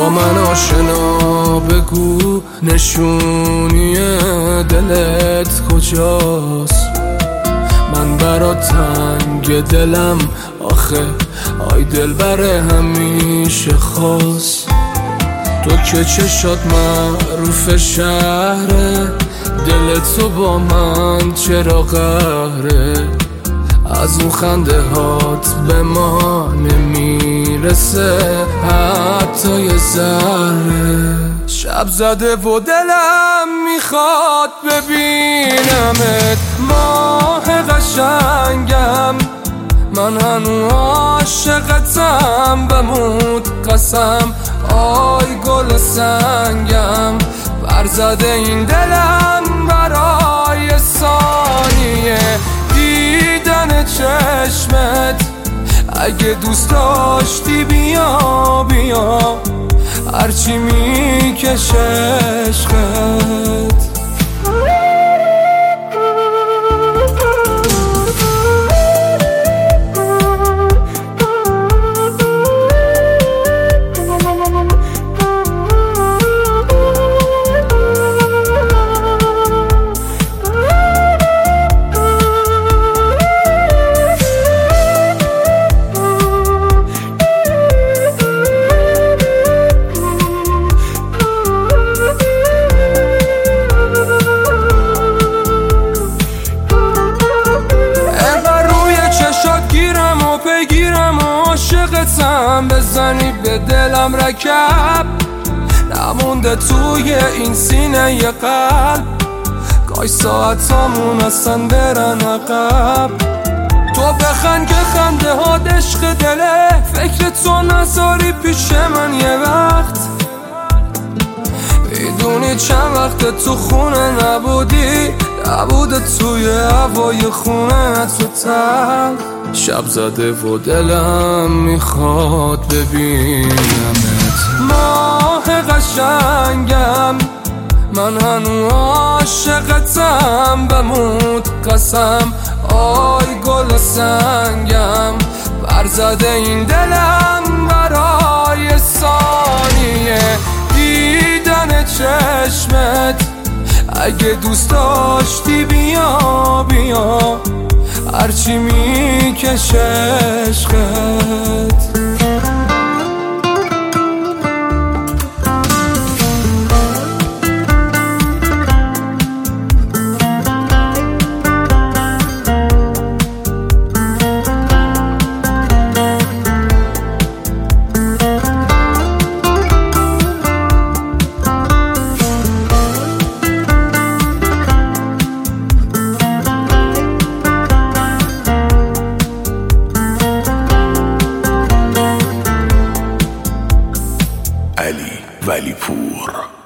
با من آشنا بگو نشونی دلت کجاست؟ من برات تنگ دلم آخه آی دل بره همیشه خواست. تو که چشات معروف شهره، دل تو با من چرا قهره؟ از اون خنده هات به ما نمیرسه حتی یه ذره. شب زده و دلم میخواد ببینمت ماه قشنگم، من هنو عاشقتم بموت قسم آی گل سنگم. برزده این دلم برای ثانیه دیدن چشمت، اگه دوست داشتی بیا بیا هرچی میکشه عشقت. بگیرم عاشقتم بزنی به دلم رکب، نمونده توی این سینه ی قلب، گاهی ساعتامون اصلا برن عقب. تو بخند که خنده ها عشق دله، فکر تو نذاری پیش من یه وقت. میدونی چند وقت تو خونه نبودی، نبوده توی هوای خونه تو تلخ. شب زده و دلم میخواد ببینمت ماه قشنگم، من هنو عاشقتم بموت قسم آی گل سنگم. برزده این دلم برای ثانیه دیدن چشمت، اگه دوست داشتی بیا بیا هرچی میکشه عشقت. علی ولیپور.